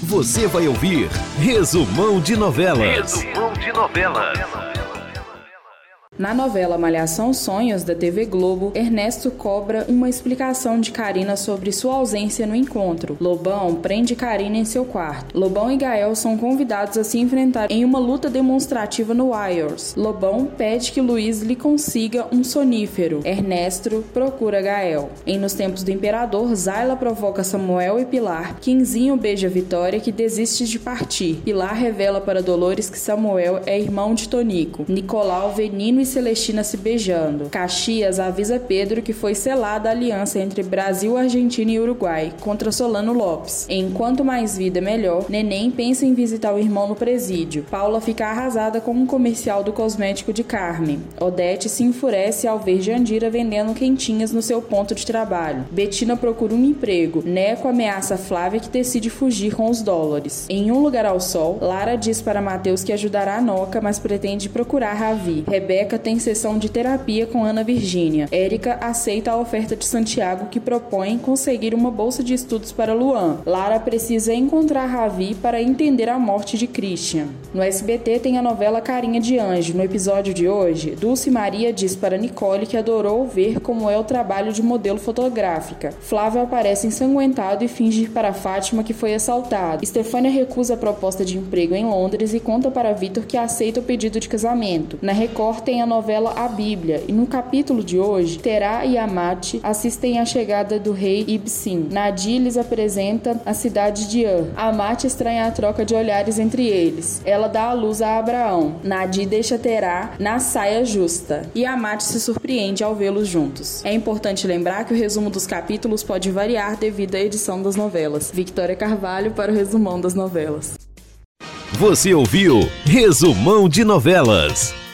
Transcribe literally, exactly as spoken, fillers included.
Você vai ouvir Resumão de Novelas. Resumão de Novelas. Na novela Malhação Sonhos, da T V Globo, Ernesto cobra uma explicação de Carina sobre sua ausência no encontro. Lobão prende Carina em seu quarto. Lobão e Gael são convidados a se enfrentar em uma luta demonstrativa no Warriors. Lobão pede que Luiz lhe consiga um sonífero. Ernesto procura Gael. Em Nos Tempos do Imperador, Zayla provoca Samuel e Pilar. Quinzinho beija Vitória, que desiste de partir. Pilar revela para Dolores que Samuel é irmão de Tonico. Nicolau vê Nino e Celestina se beijando. Caxias avisa Pedro que foi selada a aliança entre Brasil, Argentina e Uruguai contra Solano Lopes. Enquanto mais vida melhor, Neném pensa em visitar o irmão no presídio. Paula fica arrasada com um comercial do cosmético de Carmen. Odete se enfurece ao ver Jandira vendendo quentinhas no seu ponto de trabalho. Betina procura um emprego. Neco ameaça Flávia, que decide fugir com os dólares. Em Um Lugar ao Sol, Lara diz para Mateus que ajudará a Noca, mas pretende procurar Ravi. Rebeca tem sessão de terapia com Ana Virgínia. Érica aceita a oferta de Santiago, que propõe conseguir uma bolsa de estudos para Luan. Lara precisa encontrar Ravi para entender a morte de Christian. No S B T tem a novela Carinha de Anjo. No episódio de hoje, Dulce Maria diz para Nicole que adorou ver como é o trabalho de modelo fotográfica. Flávio aparece ensanguentado e finge para Fátima que foi assaltado. Estefânia recusa a proposta de emprego em Londres e conta para Vitor que aceita o pedido de casamento. Na Record tem a novela A Bíblia, e no capítulo de hoje, Terá e Amate assistem à chegada do rei Ibsin. Nadir lhes apresenta a cidade de Ur. Amate estranha a troca de olhares entre eles. Ela dá a luz a Abraão. Nadir deixa Terá na saia justa, e Amate se surpreende ao vê-los juntos. É importante lembrar que o resumo dos capítulos pode variar devido à edição das novelas. Victoria Carvalho para o Resumão das Novelas. Você ouviu Resumão de Novelas.